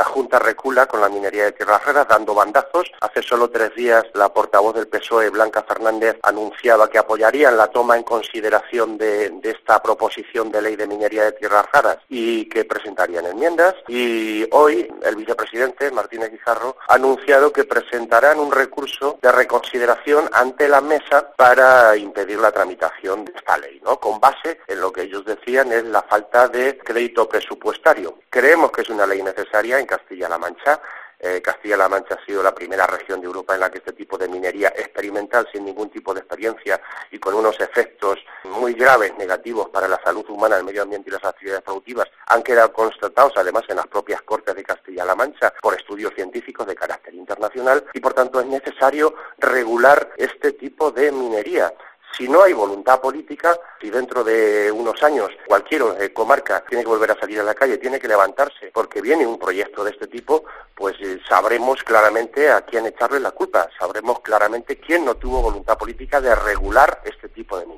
la Junta recula con la minería de tierras raras, dando bandazos. Hace solo 3 días la portavoz del PSOE, Blanca Fernández, anunciaba que apoyarían la toma en consideración de esta proposición de ley de minería de tierras raras y que presentarían enmiendas. Y hoy el vicepresidente, Martínez Guijarro, ha anunciado que presentarán un recurso de reconsideración ante la mesa para impedir la tramitación de esta ley, ¿no? Con base en lo que ellos decían es la falta de crédito presupuestario. Creemos que es una ley necesaria en Castilla-La Mancha. Castilla-La Mancha ha sido la primera región de Europa en la que este tipo de minería experimental, sin ningún tipo de experiencia y con unos efectos muy graves, negativos para la salud humana, el medio ambiente y las actividades productivas, han quedado constatados además en las propias Cortes de Castilla-La Mancha por estudios científicos de carácter internacional y por tanto es necesario regular este tipo de minería. Si no hay voluntad política, si dentro de unos años cualquier comarca tiene que volver a salir a la calle, tiene que levantarse porque viene un proyecto de este tipo, pues sabremos claramente a quién echarle la culpa, sabremos claramente quién no tuvo voluntad política de regular este tipo de